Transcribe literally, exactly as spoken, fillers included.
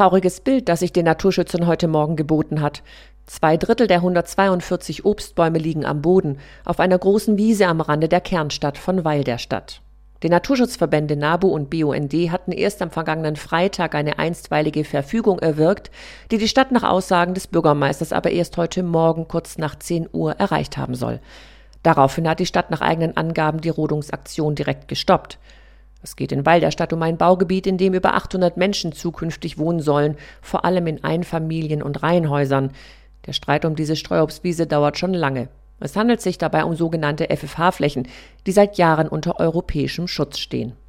trauriges Bild, das sich den Naturschützern heute Morgen geboten hat. Zwei Drittel der hundertzweiundvierzig Obstbäume liegen am Boden, auf einer großen Wiese am Rande der Kernstadt von Weil der Stadt. Die Naturschutzverbände NABU und B U N D hatten erst am vergangenen Freitag eine einstweilige Verfügung erwirkt, die die Stadt nach Aussagen des Bürgermeisters aber erst heute Morgen kurz nach zehn Uhr erreicht haben soll. Daraufhin hat die Stadt nach eigenen Angaben die Rodungsaktion direkt gestoppt. Es geht in Weil der Stadt um ein Baugebiet, in dem über achthundert Menschen zukünftig wohnen sollen, vor allem in Einfamilien- und Reihenhäusern. Der Streit um diese Streuobstwiese dauert schon lange. Es handelt sich dabei um sogenannte F F H-Flächen, die seit Jahren unter europäischem Schutz stehen.